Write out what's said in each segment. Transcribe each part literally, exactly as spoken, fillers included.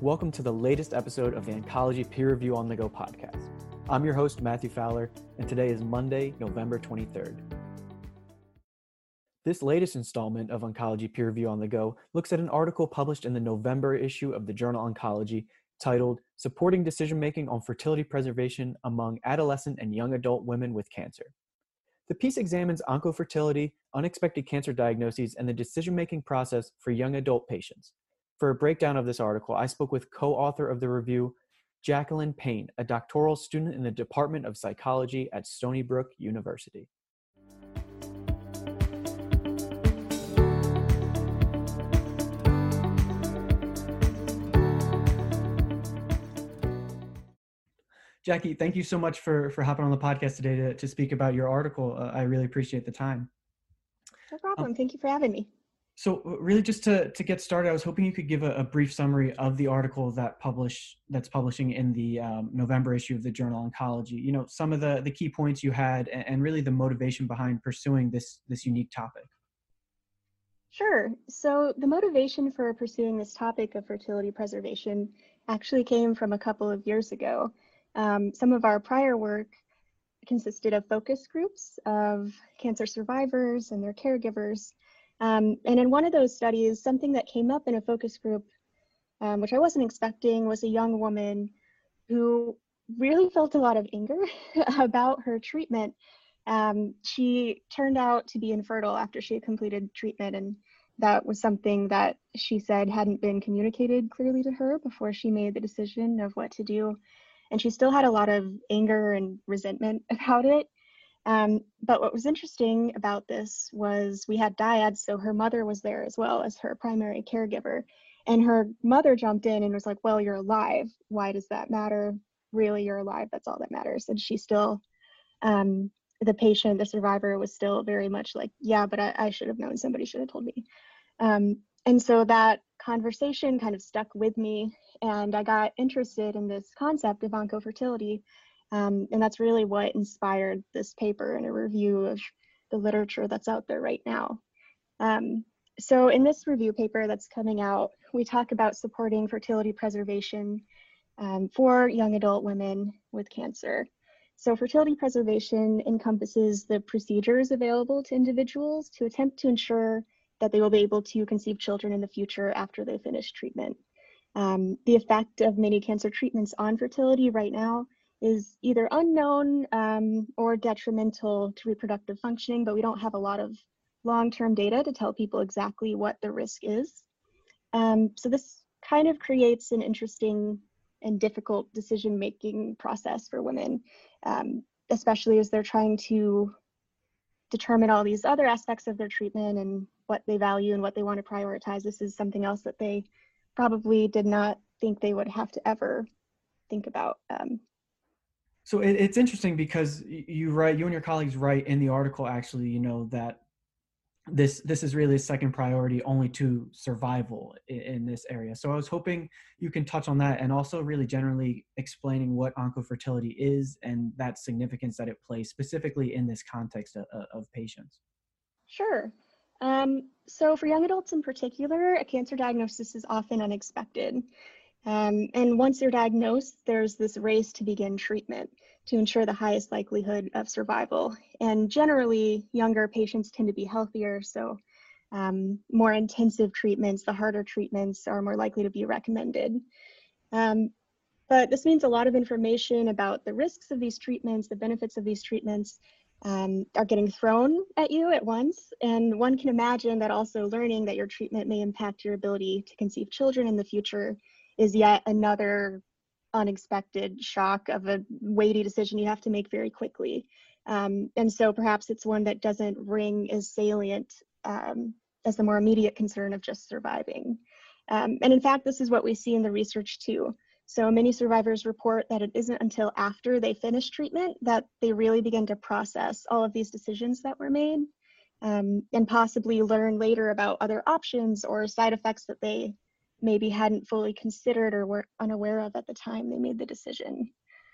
Welcome to the latest episode of the Oncology Peer Review on the Go podcast. I'm your host, Matthew Fowler, and today is Monday, November twenty-third. This latest installment of Oncology Peer Review on the Go looks at an article published in the November issue of the journal Oncology titled Supporting Decision-Making on Fertility Preservation Among Adolescent and Young Adult Women with Cancer. The piece examines oncofertility, unexpected cancer diagnoses, and the decision-making process for young adult patients. For a breakdown of this article, I spoke with co-author of the review, Jacqueline Payne, a doctoral student in the Department of Psychology at Stony Brook University. Jackie, thank you so much for, for hopping on the podcast today to, to speak about your article. Uh, I really appreciate the time. No problem. Um, Thank you for having me. So really just to, to get started, I was hoping you could give a, a brief summary of the article that publish, that's publishing in the um, November issue of the journal Oncology. You know, some of the, the key points you had and, and really the motivation behind pursuing this, this unique topic. Sure. So the motivation for pursuing this topic of fertility preservation actually came from a couple of years ago. Um, some of our prior work consisted of focus groups of cancer survivors and their caregivers. Um, and in one of those studies, something that came up in a focus group, um, which I wasn't expecting, was a young woman who really felt a lot of anger about her treatment. Um, she turned out to be infertile after she had completed treatment, and that was something that she said hadn't been communicated clearly to her before she made the decision of what to do. And she still had a lot of anger and resentment about it. Um, but what was interesting about this was we had dyads, so her mother was there as well as her primary caregiver. And her mother jumped in and was like, well, you're alive. Why does that matter? Really, you're alive. That's all that matters. And she still, um, the patient, the survivor, was still very much like, yeah, but I, I should have known. Somebody should have told me. Um, and so that conversation kind of stuck with me, and I got interested in this concept of oncofertility. Um, and that's really what inspired this paper and a review of the literature that's out there right now. Um, so in this review paper that's coming out, we talk about supporting fertility preservation um, for young adult women with cancer. So fertility preservation encompasses the procedures available to individuals to attempt to ensure that they will be able to conceive children in the future after they finish treatment. Um, the effect of many cancer treatments on fertility right now is either unknown um, or detrimental to reproductive functioning, but we don't have a lot of long-term data to tell people exactly what the risk is. Um, so this kind of creates an interesting and difficult decision-making process for women, um, especially as they're trying to determine all these other aspects of their treatment and what they value and what they want to prioritize. This is something else that they probably did not think they would have to ever think about. Um, So it, it's interesting because you write, you and your colleagues write in the article actually, you know, that this this is really a second priority only to survival in, in this area. So I was hoping you can touch on that and also really generally explaining what oncofertility is and that significance that it plays specifically in this context of, of patients. Sure. Um, so for young adults in particular, a cancer diagnosis is often unexpected. Um, and once you're diagnosed, there's this race to begin treatment to ensure the highest likelihood of survival. And generally, younger patients tend to be healthier, so um, more intensive treatments, the harder treatments are more likely to be recommended. Um, but this means a lot of information about the risks of these treatments, the benefits of these treatments, um, are getting thrown at you at once. And one can imagine that also learning that your treatment may impact your ability to conceive children in the future is yet another unexpected shock of a weighty decision you have to make very quickly. Um, and so perhaps it's one that doesn't ring as salient um, as the more immediate concern of just surviving. Um, and in fact, this is what we see in the research too. So many survivors report that it isn't until after they finish treatment that they really begin to process all of these decisions that were made, um, and possibly learn later about other options or side effects that they maybe hadn't fully considered or were unaware of at the time they made the decision.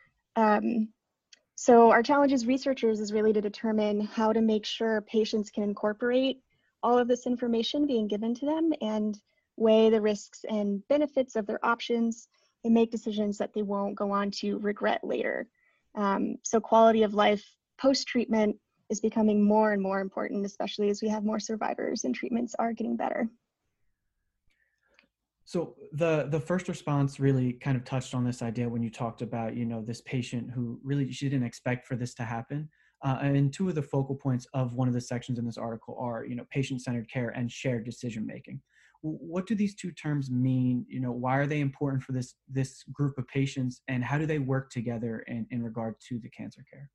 Um, so our challenge as researchers is really to determine how to make sure patients can incorporate all of this information being given to them and weigh the risks and benefits of their options, and make decisions that they won't go on to regret later. Um, so quality of life post-treatment is becoming more and more important, especially as we have more survivors and treatments are getting better. So the the first response really kind of touched on this idea when you talked about, you know, this patient who really she didn't expect for this to happen. Uh, and two of the focal points of one of the sections in this article are, you know, patient-centered care and shared decision making. What do these two terms mean? You know, why are they important for this this group of patients, and how do they work together in, in regard to the cancer care?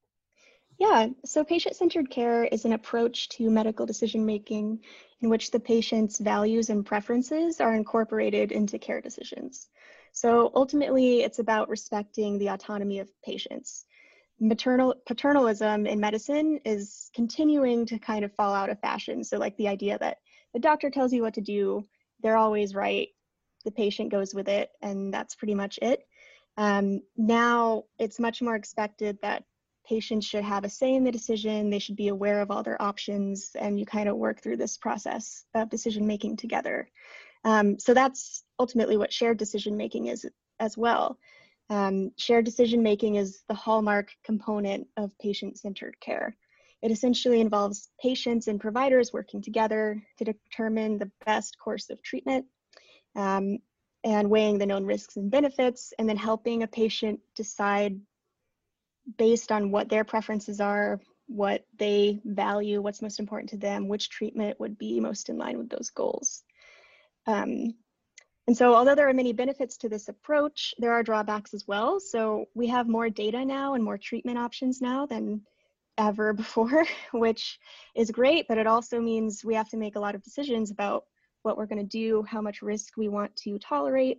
Yeah, so patient-centered care is an approach to medical decision-making in which the patient's values and preferences are incorporated into care decisions. So ultimately, it's about respecting the autonomy of patients. Maternal paternalism in medicine is continuing to kind of fall out of fashion. So like the idea that the doctor tells you what to do, they're always right, the patient goes with it, and that's pretty much it. Um, now it's much more expected that patients should have a say in the decision, they should be aware of all their options, and you kind of work through this process of decision making together. Um, so that's ultimately what shared decision making is as well. Um, shared decision making is the hallmark component of patient-centered care. It essentially involves patients and providers working together to determine the best course of treatment, um, and weighing the known risks and benefits, and then helping a patient decide based on what their preferences are, what they value, what's most important to them, which treatment would be most in line with those goals. Um, and so although there are many benefits to this approach, there are drawbacks as well. So we have more data now and more treatment options now than ever before, which is great, but it also means we have to make a lot of decisions about what we're going to do, how much risk we want to tolerate.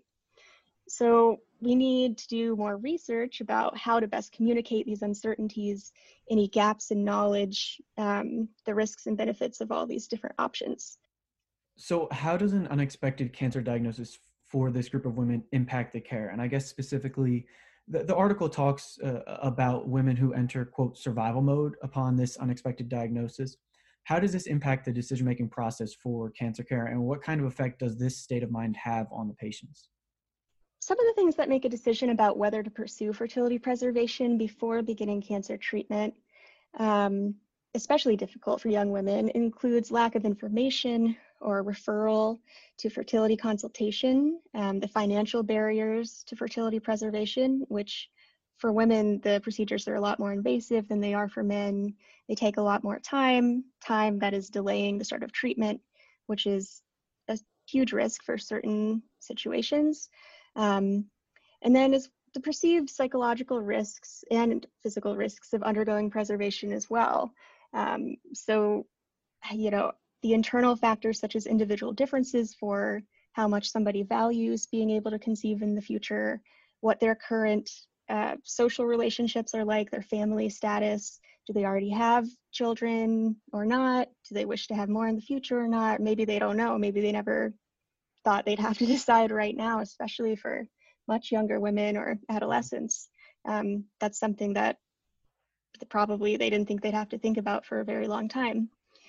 So we need to do more research about how to best communicate these uncertainties, any gaps in knowledge, um, the risks and benefits of all these different options. So how does an unexpected cancer diagnosis for this group of women impact the care? And I guess specifically, the, the article talks uh, about women who enter, quote, survival mode upon this unexpected diagnosis. How does this impact the decision-making process for cancer care, and what kind of effect does this state of mind have on the patients? Some of the things that make a decision about whether to pursue fertility preservation before beginning cancer treatment, um, especially difficult for young women, includes lack of information or referral to fertility consultation, um, the financial barriers to fertility preservation, which for women, the procedures are a lot more invasive than they are for men. They take a lot more time, time that is delaying the start of treatment, which is a huge risk for certain situations. Um, and then is the perceived psychological risks and physical risks of undergoing preservation as well. Um, so, you know, the internal factors such as individual differences for how much somebody values being able to conceive in the future, what their current uh, social relationships are like, their family status, do they already have children or not? Do they wish to have more in the future or not? Maybe they don't know, maybe they never thought they'd have to decide right now, especially for much younger women or adolescents. Um, that's something that probably they didn't think they'd have to think about for a very long time.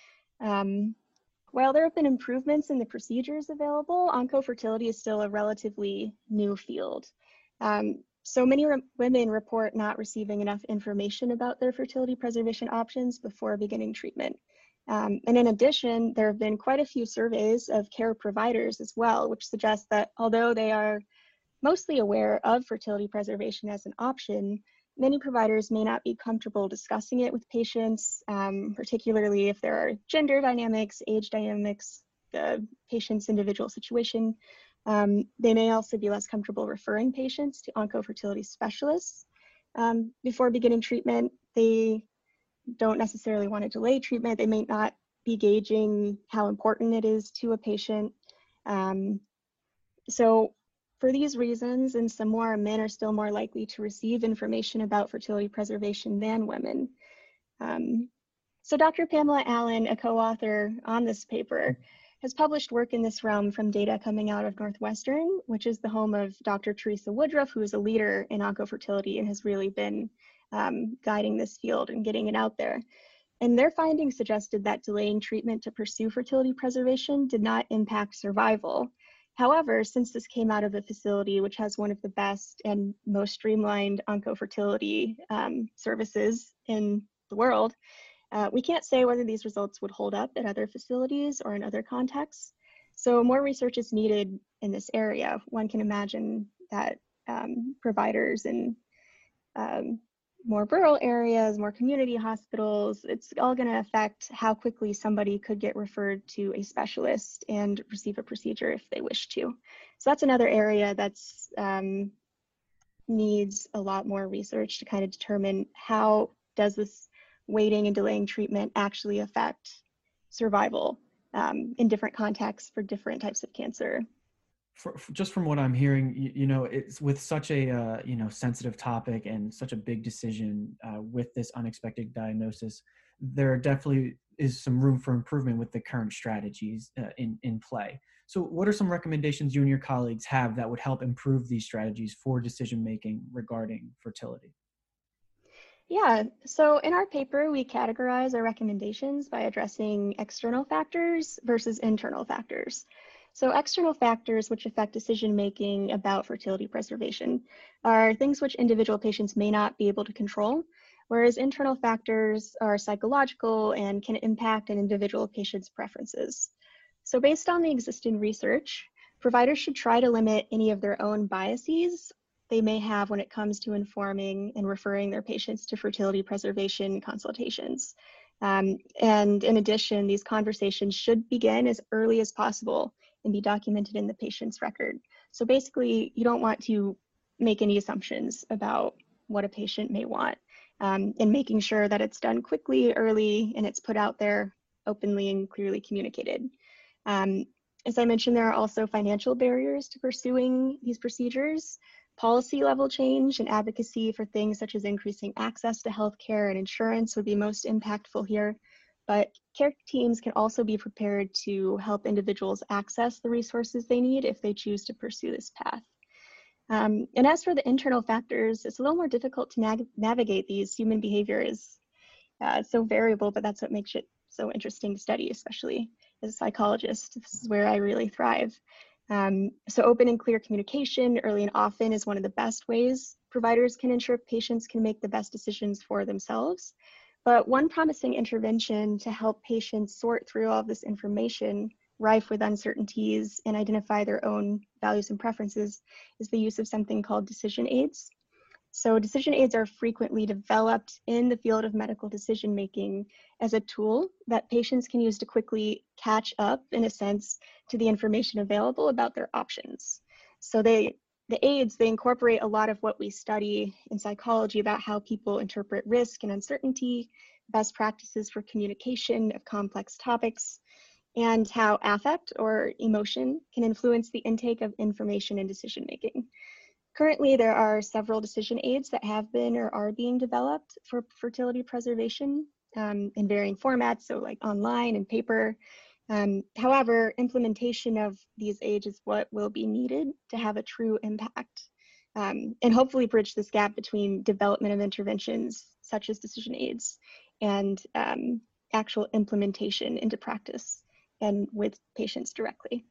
Um, while there have been improvements in the procedures available, oncofertility is still a relatively new field. Um, so many re- women report not receiving enough information about their fertility preservation options before beginning treatment. Um, and in addition, there have been quite a few surveys of care providers as well, which suggests that although they are mostly aware of fertility preservation as an option, many providers may not be comfortable discussing it with patients, um, particularly if there are gender dynamics, age dynamics, the patient's individual situation. Um, they may also be less comfortable referring patients to oncofertility specialists. Um, before beginning treatment, they don't necessarily want to delay treatment. They may not be gauging how important it is to a patient. Um, so for these reasons and some more, men are still more likely to receive information about fertility preservation than women. Um, so Doctor Pamela Allen, a co-author on this paper, has published work in this realm from data coming out of Northwestern, which is the home of Doctor Teresa Woodruff, who is a leader in oncofertility and has really been um, guiding this field and getting it out there. And their findings suggested that delaying treatment to pursue fertility preservation did not impact survival. However, since this came out of a facility which has one of the best and most streamlined oncofertility um, services in the world, uh, we can't say whether these results would hold up at other facilities or in other contexts. So more research is needed in this area. One can imagine that um, providers in um, more rural areas, more community hospitals, it's all going to affect how quickly somebody could get referred to a specialist and receive a procedure if they wish to. So that's another area that's um, needs a lot more research to kind of determine how does this waiting and delaying treatment actually affect survival um, in different contexts for different types of cancer. For, for, just from what I'm hearing, you, you know, it's with such a uh, you know sensitive topic and such a big decision uh, with this unexpected diagnosis, there definitely is some room for improvement with the current strategies uh, in in play. So, what are some recommendations you and your colleagues have that would help improve these strategies for decision making regarding fertility? Yeah, so in our paper, we categorize our recommendations by addressing external factors versus internal factors. So external factors which affect decision-making about fertility preservation are things which individual patients may not be able to control, whereas internal factors are psychological and can impact an individual patient's preferences. So based on the existing research, providers should try to limit any of their own biases they may have when it comes to informing and referring their patients to fertility preservation consultations. Um, and in addition, these conversations should begin as early as possible and be documented in the patient's record. So basically, you don't want to make any assumptions about what a patient may want, um, and making sure that it's done quickly, early, and it's put out there openly and clearly communicated. Um, as I mentioned, there are also financial barriers to pursuing these procedures. Policy level change and advocacy for things such as increasing access to healthcare and insurance would be most impactful here, but care teams can also be prepared to help individuals access the resources they need if they choose to pursue this path. Um, and as for the internal factors, it's a little more difficult to nav navigate these. Human behavior is uh, so variable, but that's what makes it so interesting to study, especially as a psychologist. This is where I really thrive. Um, so open and clear communication early and often is one of the best ways providers can ensure patients can make the best decisions for themselves. But one promising intervention to help patients sort through all of this information rife with uncertainties and identify their own values and preferences is the use of something called decision aids. So decision aids are frequently developed in the field of medical decision making as a tool that patients can use to quickly catch up, in a sense, to the information available about their options. So they, the aids, they incorporate a lot of what we study in psychology about how people interpret risk and uncertainty, best practices for communication of complex topics, and how affect or emotion can influence the intake of information in decision making. Currently, there are several decision aids that have been or are being developed for fertility preservation um, in varying formats, so like online and paper. Um, however, implementation of these aids is what will be needed to have a true impact um, and hopefully bridge this gap between development of interventions such as decision aids and um, actual implementation into practice and with patients directly.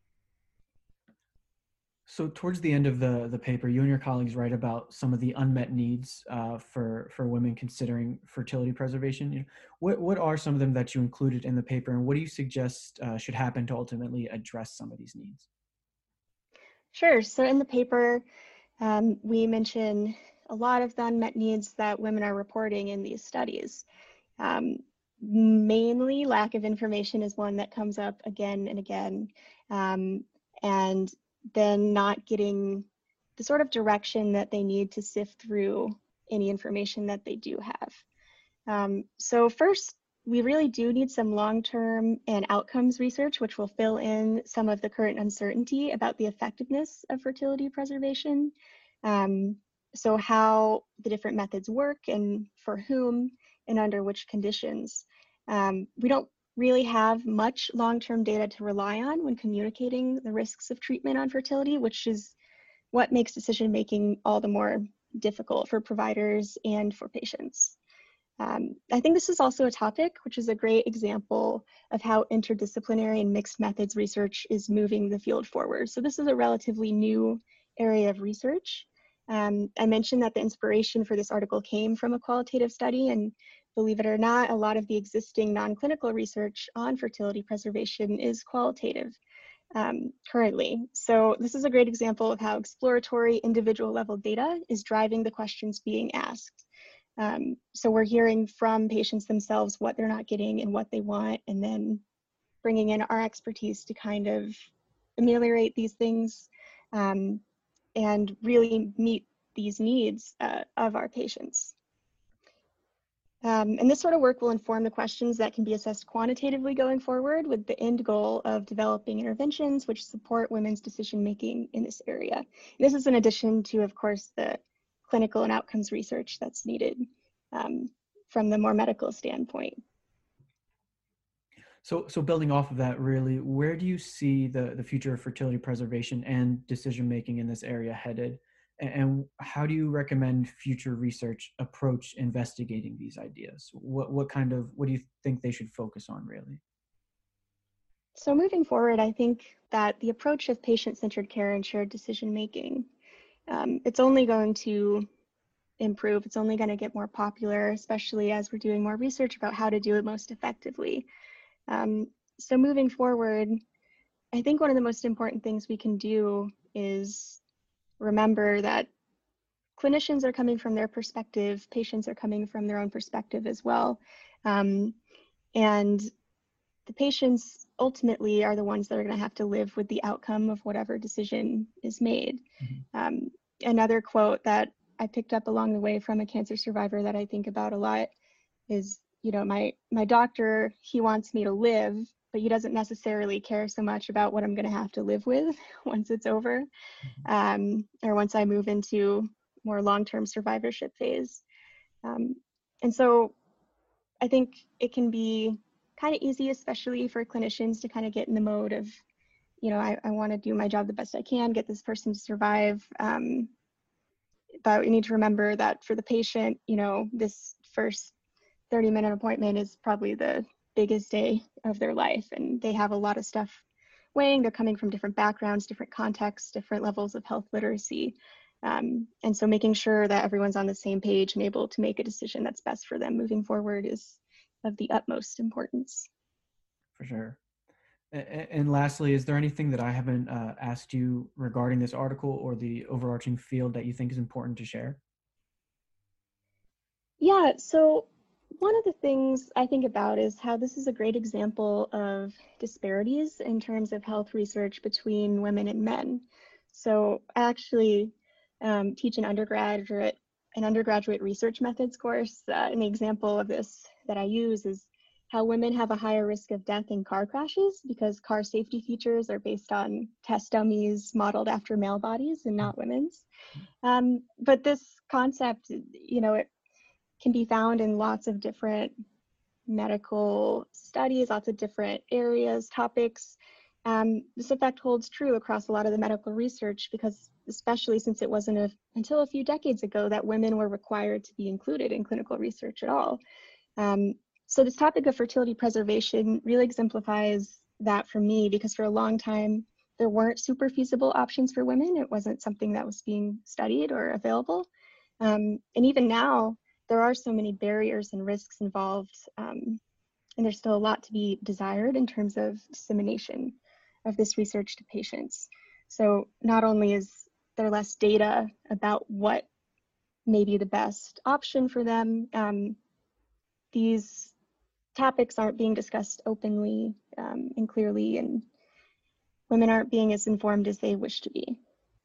So towards the end of the, the paper, you and your colleagues write about some of the unmet needs uh, for, for women considering fertility preservation. You know, what, what are some of them that you included in the paper, and what do you suggest uh, should happen to ultimately address some of these needs? Sure. So in the paper, um, we mention a lot of the unmet needs that women are reporting in these studies. Um, mainly lack of information is one that comes up again and again. Um, and then not getting the sort of direction that they need to sift through any information that they do have. Um, so first, we really do need some long-term and outcomes research, which will fill in some of the current uncertainty about the effectiveness of fertility preservation. Um, so how the different methods work and for whom and under which conditions. Um, we don't really have much long-term data to rely on when communicating the risks of treatment on fertility, which is what makes decision-making all the more difficult for providers and for patients. Um, I think this is also a topic which is a great example of how interdisciplinary and mixed methods research is moving the field forward. So this is a relatively new area of research. Um, I mentioned that the inspiration for this article came from a qualitative study, and believe it or not, a lot of the existing non-clinical research on fertility preservation is qualitative um, currently. So this is a great example of how exploratory individual level data is driving the questions being asked. Um, so we're hearing from patients themselves what they're not getting and what they want, and then bringing in our expertise to kind of ameliorate these things um, and really meet these needs uh, of our patients. Um, and this sort of work will inform the questions that can be assessed quantitatively going forward, with the end goal of developing interventions which support women's decision-making in this area. And this is in addition to, of course, the clinical and outcomes research that's needed um, from the more medical standpoint. So, so building off of that, really, where do you see the, the future of fertility preservation and decision-making in this area headed? And how do you recommend future research approach investigating these ideas? What, what kind of, what do you think they should focus on, really? So moving forward, I think that the approach of patient-centered care and shared decision-making, um, it's only going to improve. It's only going to get more popular, especially as we're doing more research about how to do it most effectively. Um, so moving forward, I think one of the most important things we can do is remember that clinicians are coming from their perspective, patients are coming from their own perspective as well. Um, and the patients ultimately are the ones that are going to have to live with the outcome of whatever decision is made. Mm-hmm. Um, another quote that I picked up along the way from a cancer survivor that I think about a lot is, you know, my, my doctor, he wants me to live, but he doesn't necessarily care so much about what I'm going to have to live with once it's over, um, or once I move into more long-term survivorship phase. Um, and so I think it can be kind of easy, especially for clinicians, to kind of get in the mode of, you know, I, I want to do my job the best I can, get this person to survive. Um, but we need to remember that for the patient, you know, this first thirty minute appointment is probably the biggest day of their life, and they have a lot of stuff weighing. They're coming from different backgrounds, different contexts, different levels of health literacy. Um, and so making sure that everyone's on the same page and able to make a decision that's best for them moving forward is of the utmost importance. For sure. And lastly, is there anything that I haven't uh, asked you regarding this article or the overarching field that you think is important to share? Yeah, so one of the things I think about is how this is a great example of disparities in terms of health research between women and men. So I actually um, teach an undergraduate, an undergraduate research methods course, uh, and the example of this that I use is how women have a higher risk of death in car crashes because car safety features are based on test dummies modeled after male bodies and not women's. Um, but this concept, you know, it can be found in lots of different medical studies, lots of different areas, topics. Um, this effect holds true across a lot of the medical research because, especially since it wasn't a, until a few decades ago that women were required to be included in clinical research at all. Um, so this topic of fertility preservation really exemplifies that for me, because for a long time, there weren't super feasible options for women. It wasn't something that was being studied or available. Um, and even now, there are so many barriers and risks involved, um, and there's still a lot to be desired in terms of dissemination of this research to patients. So not only is there less data about what may be the best option for them, um, these topics aren't being discussed openly um, and clearly, and women aren't being as informed as they wish to be.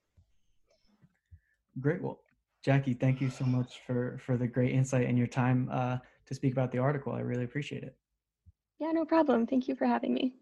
Great. Well, Jackie, thank you so much for, for the great insight and your time uh, to speak about the article. I really appreciate it. Yeah, no problem. Thank you for having me.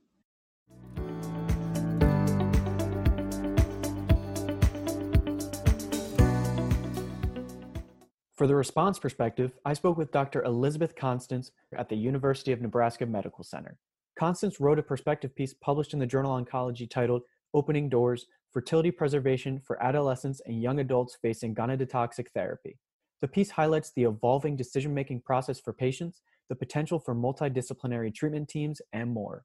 For the response perspective, I spoke with Doctor Elizabeth Constance at the University of Nebraska Medical Center. Constance wrote a perspective piece published in the journal Oncology titled Opening Doors: Fertility Preservation for Adolescents and Young Adults Facing Gonodotoxic Therapy. The piece highlights the evolving decision-making process for patients, the potential for multidisciplinary treatment teams, and more.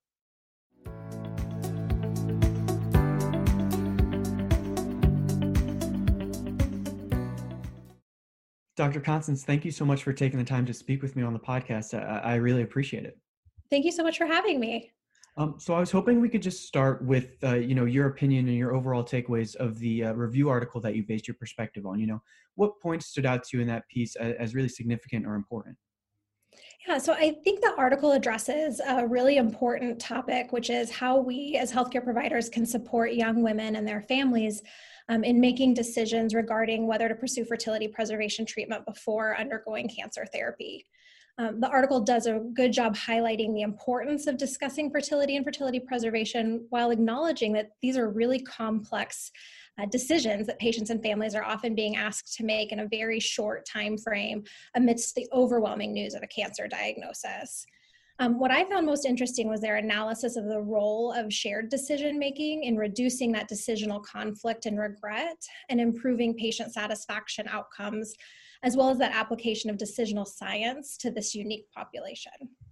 Doctor Constance, thank you so much for taking the time to speak with me on the podcast. I, I really appreciate it. Thank you so much for having me. Um, so I was hoping we could just start with, uh, you know, your opinion and your overall takeaways of the uh, review article that you based your perspective on. You know, what points stood out to you in that piece as, as really significant or important? Yeah, so I think the article addresses a really important topic, which is how we as healthcare providers can support young women and their families um, in making decisions regarding whether to pursue fertility preservation treatment before undergoing cancer therapy. Um, the article does a good job highlighting the importance of discussing fertility and fertility preservation while acknowledging that these are really complex uh, decisions that patients and families are often being asked to make in a very short time frame amidst the overwhelming news of a cancer diagnosis. Um, what I found most interesting was their analysis of the role of shared decision-making in reducing that decisional conflict and regret and improving patient satisfaction outcomes, as well as that application of decisional science to this unique population.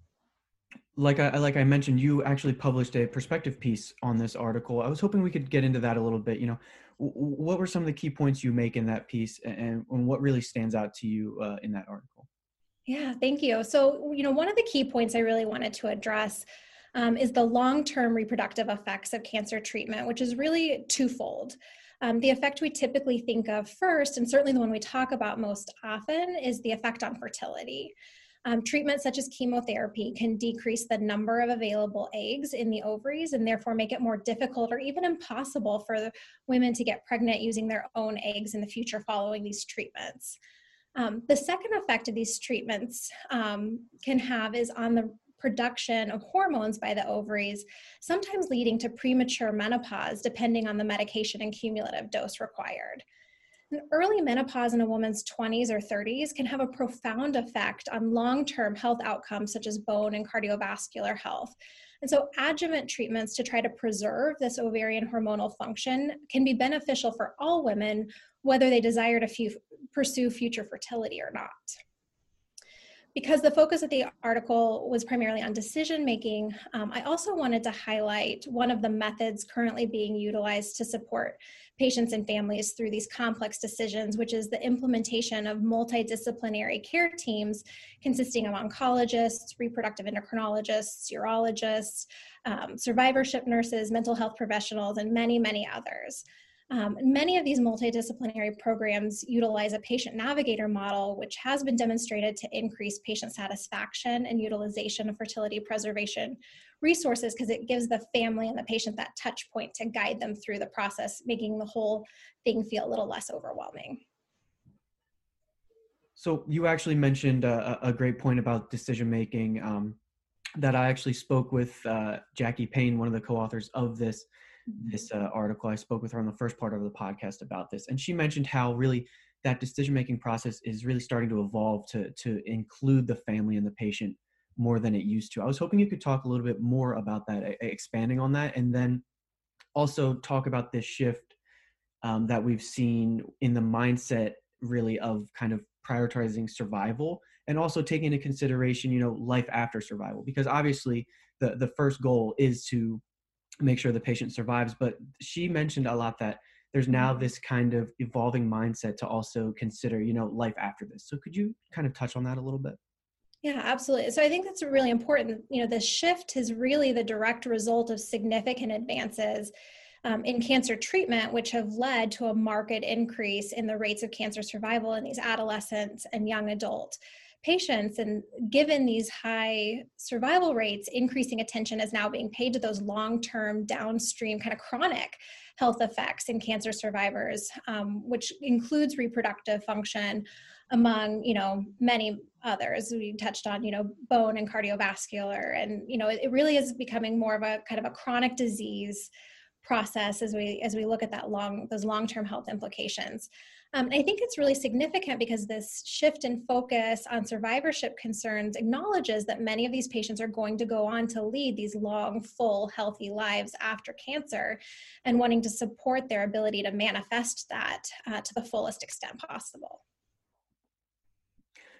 Like I, like I mentioned, you actually published a perspective piece on this article. I was hoping we could get into that a little bit. You know, w- what were some of the key points you make in that piece, and, and what really stands out to you uh, in that article? Yeah, thank you. So, you know, one of the key points I really wanted to address um, is the long-term reproductive effects of cancer treatment, which is really twofold. Um, the effect we typically think of first, and certainly the one we talk about most often, is the effect on fertility. Um, treatments such as chemotherapy can decrease the number of available eggs in the ovaries and therefore make it more difficult or even impossible for women to get pregnant using their own eggs in the future following these treatments. Um, the second effect of these treatments um, can have is on the production of hormones by the ovaries, sometimes leading to premature menopause, depending on the medication and cumulative dose required. And early menopause in a woman's twenties or thirties can have a profound effect on long-term health outcomes such as bone and cardiovascular health. And so adjuvant treatments to try to preserve this ovarian hormonal function can be beneficial for all women, whether they desire to f- pursue future fertility or not. Because the focus of the article was primarily on decision making, um, I also wanted to highlight one of the methods currently being utilized to support patients and families through these complex decisions, which is the implementation of multidisciplinary care teams consisting of oncologists, reproductive endocrinologists, urologists, um, survivorship nurses, mental health professionals, and many, many others. Um, many of these multidisciplinary programs utilize a patient navigator model, which has been demonstrated to increase patient satisfaction and utilization of fertility preservation resources because it gives the family and the patient that touch point to guide them through the process, making the whole thing feel a little less overwhelming. So you actually mentioned a, a great point about decision making um, that I actually spoke with uh, Jackie Payne, one of the co-authors of this this uh, article. I spoke with her on the first part of the podcast about this, and she mentioned how really that decision-making process is really starting to evolve to to include the family and the patient more than it used to. I was hoping you could talk a little bit more about that, expanding on that, and then also talk about this shift um, that we've seen in the mindset really of kind of prioritizing survival and also taking into consideration, you know, life after survival, because obviously the the first goal is to make sure the patient survives. But she mentioned a lot that there's now this kind of evolving mindset to also consider, you know, life after this. So could you kind of touch on that a little bit? Yeah, absolutely. So I think that's really important. You know, the shift is really the direct result of significant advances um, in cancer treatment, which have led to a marked increase in the rates of cancer survival in these adolescents and young adult patients. And given these high survival rates, increasing attention is now being paid to those long-term downstream kind of chronic health effects in cancer survivors, um, which includes reproductive function among, you know, many others. We touched on, you know, bone and cardiovascular, and, you know, it, it really is becoming more of a kind of a chronic disease process as we as we look at that long those long-term health implications. Um, and I think it's really significant because this shift in focus on survivorship concerns acknowledges that many of these patients are going to go on to lead these long, full, healthy lives after cancer, and wanting to support their ability to manifest that uh, to the fullest extent possible.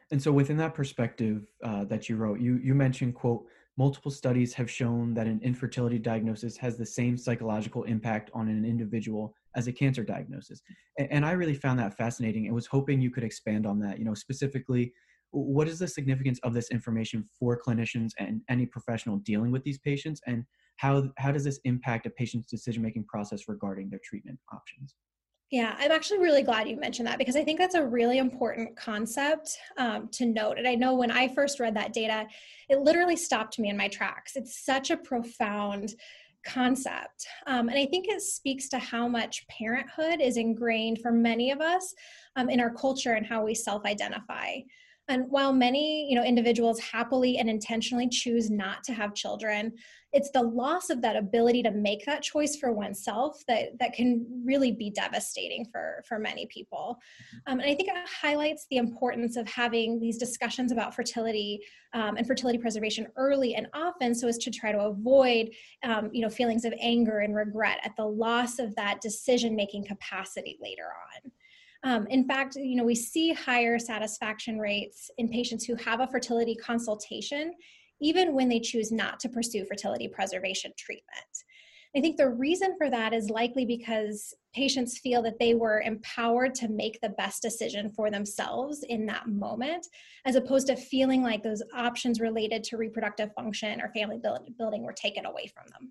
And so within that perspective uh, that you wrote, you, you mentioned, quote, multiple studies have shown that an infertility diagnosis has the same psychological impact on an individual as a cancer diagnosis. And, and I really found that fascinating and was hoping you could expand on that. You know, specifically, what is the significance of this information for clinicians and any professional dealing with these patients? And how, how does this impact a patient's decision-making process regarding their treatment options? Yeah, I'm actually really glad you mentioned that because I think that's a really important concept um, to note. And I know when I first read that data, it literally stopped me in my tracks. It's such a profound concept. Um, and I think it speaks to how much parenthood is ingrained for many of us um, in our culture and how we self-identify. And while many, you know, individuals happily and intentionally choose not to have children, it's the loss of that ability to make that choice for oneself that, that can really be devastating for, for many people. Um, and I think it highlights the importance of having these discussions about fertility um, and fertility preservation early and often, so as to try to avoid, um, you know, feelings of anger and regret at the loss of that decision-making capacity later on. Um, in fact, you know, we see higher satisfaction rates in patients who have a fertility consultation, even when they choose not to pursue fertility preservation treatment. I think the reason for that is likely because patients feel that they were empowered to make the best decision for themselves in that moment, as opposed to feeling like those options related to reproductive function or family building were taken away from them.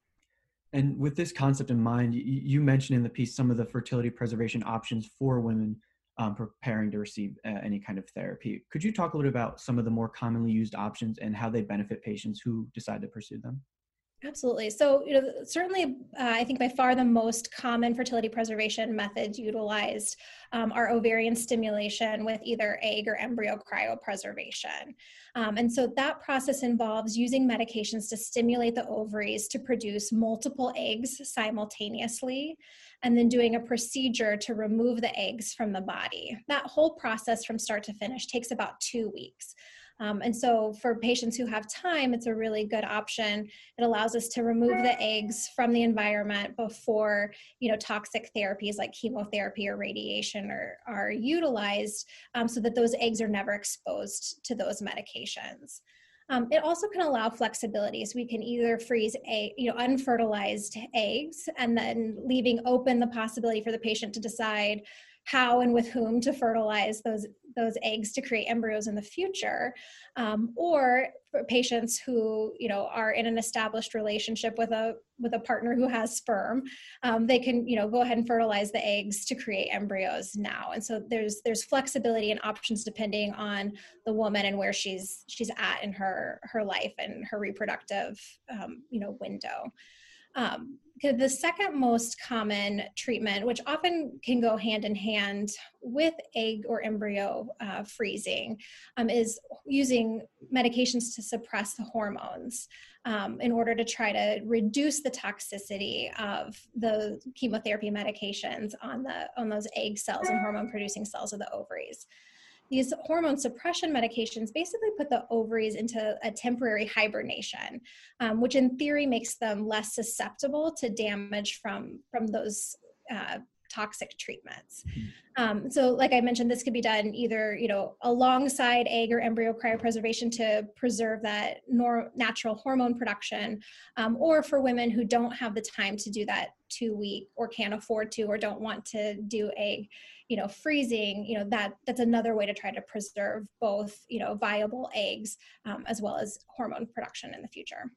And with this concept in mind, you, you mentioned in the piece some of the fertility preservation options for women um, preparing to receive uh, any kind of therapy. Could you talk a little about some of the more commonly used options and how they benefit patients who decide to pursue them? Absolutely. So, you know, certainly, uh, I think by far the most common fertility preservation methods utilized um, are ovarian stimulation with either egg or embryo cryopreservation. Um, and so that process involves using medications to stimulate the ovaries to produce multiple eggs simultaneously, and then doing a procedure to remove the eggs from the body. That whole process from start to finish takes about two weeks. Um, and so for patients who have time, it's a really good option. It allows us to remove the eggs from the environment before, you know, toxic therapies like chemotherapy or radiation are, are utilized, um, so that those eggs are never exposed to those medications. Um, it also can allow flexibility, so we can either freeze a, you know, unfertilized eggs and then leaving open the possibility for the patient to decide how and with whom to fertilize those, those eggs to create embryos in the future, um, or for patients who, you know, are in an established relationship with a with a partner who has sperm, um, they can, you know, go ahead and fertilize the eggs to create embryos now. And so there's there's flexibility and options depending on the woman and where she's she's at in her her life and her reproductive, um, you know, window. Um, the second most common treatment, which often can go hand in hand with egg or embryo uh, freezing, um, is using medications to suppress the hormones um, in order to try to reduce the toxicity of the chemotherapy medications on the on those egg cells and hormone-producing cells of the ovaries. These hormone suppression medications basically put the ovaries into a temporary hibernation, um, which in theory makes them less susceptible to damage from, from those uh, toxic treatments. Um, so like I mentioned, this could be done either, you know, alongside egg or embryo cryopreservation to preserve that nor- natural hormone production, um, or for women who don't have the time to do that two week or can't afford to or don't want to do egg, you know, freezing, you know, that that's another way to try to preserve both, you know, viable eggs um, as well as hormone production in the future.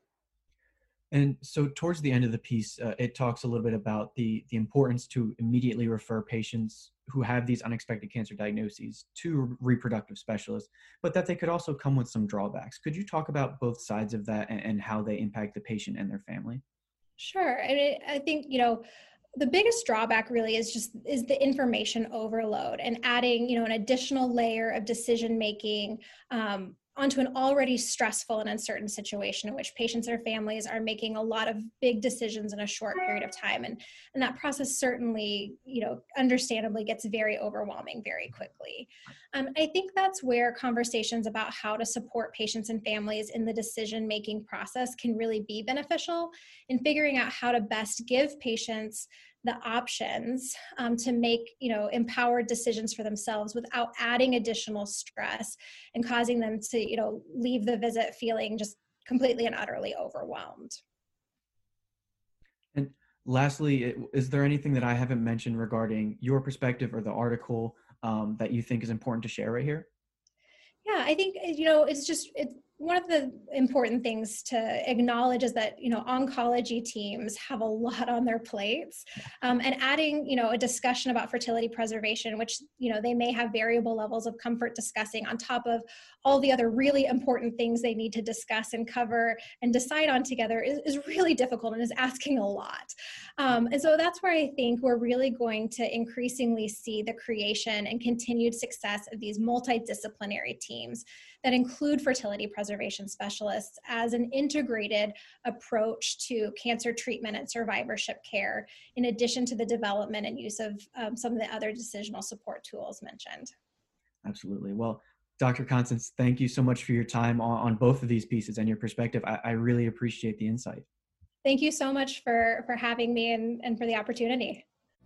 And so towards the end of the piece, uh, it talks a little bit about the, the importance to immediately refer patients who have these unexpected cancer diagnoses to reproductive specialists, but that they could also come with some drawbacks. Could you talk about both sides of that and, and how they impact the patient and their family? Sure. I mean, I think, you know, the biggest drawback really is just is the information overload and adding, you know, an additional layer of decision making um, onto an already stressful and uncertain situation in which patients or families are making a lot of big decisions in a short period of time. And, and that process certainly, you know, understandably gets very overwhelming very quickly. Um, I think that's where conversations about how to support patients and families in the decision-making process can really be beneficial in figuring out how to best give patients the options um, to make, you know, empowered decisions for themselves without adding additional stress and causing them to, you know, leave the visit feeling just completely and utterly overwhelmed. And lastly, is there anything that I haven't mentioned regarding your perspective or the article um, that you think is important to share right here? Yeah, I think, you know, it's just, it's one of the important things to acknowledge is that, you know, oncology teams have a lot on their plates, um, and adding, you know, a discussion about fertility preservation, which, you know, they may have variable levels of comfort discussing on top of all the other really important things they need to discuss and cover and decide on together is, is really difficult and is asking a lot. Um, and so that's where I think we're really going to increasingly see the creation and continued success of these multidisciplinary teams that include fertility preservation specialists as an integrated approach to cancer treatment and survivorship care, in addition to the development and use of um, some of the other decisional support tools mentioned. Absolutely. Well, Doctor Constance, thank you so much for your time on, on both of these pieces and your perspective. I, I really appreciate the insight. Thank you so much for, for having me and, and for the opportunity.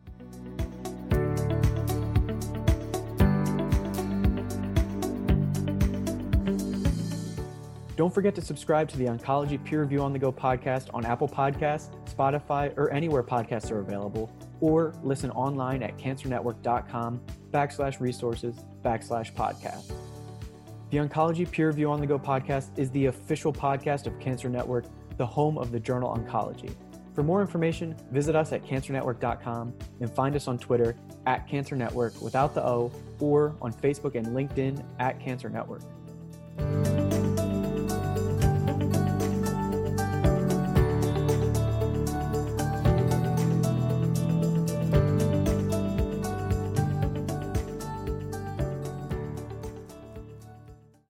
Don't forget to subscribe to the Oncology Peer Review on the Go podcast on Apple Podcasts, Spotify, or anywhere podcasts are available, or listen online at cancernetwork.com backslash resources backslash podcast. The Oncology Peer Review on the Go podcast is the official podcast of Cancer Network, the home of the journal Oncology. For more information, visit us at cancer network dot com and find us on Twitter at Cancer Network without the O, or on Facebook and LinkedIn at Cancer Network.